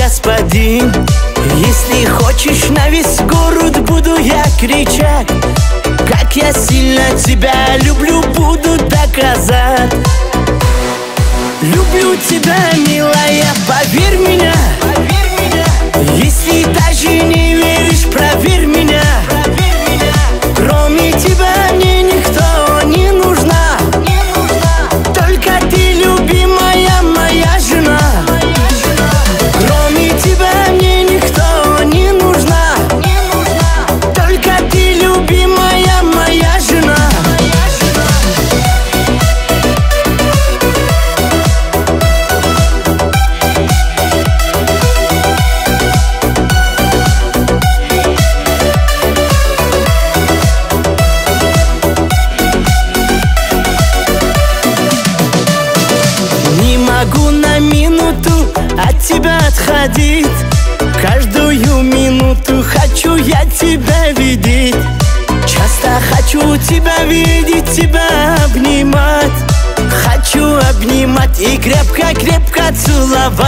господин. Если хочешь, на весь город буду я кричать, как я сильно тебя люблю, буду доказать. Люблю тебя, милая, поверь меня. Если даже не веришь, проверь меня. Кроме тебя мне никто не нужна. Только ты, любимая моя жена. Кроме тебя мне никто не нужна. Только ты, любимая моя жена. Не могу на минуту от тебя отходить. Каждую минуту хочу я тебя видеть. Часто хочу тебя видеть, тебя обнимать. Хочу обнимать и крепко-крепко целовать.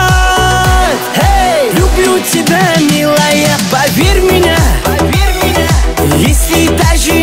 Hey! Люблю тебя, милая, поверь меня. Если даже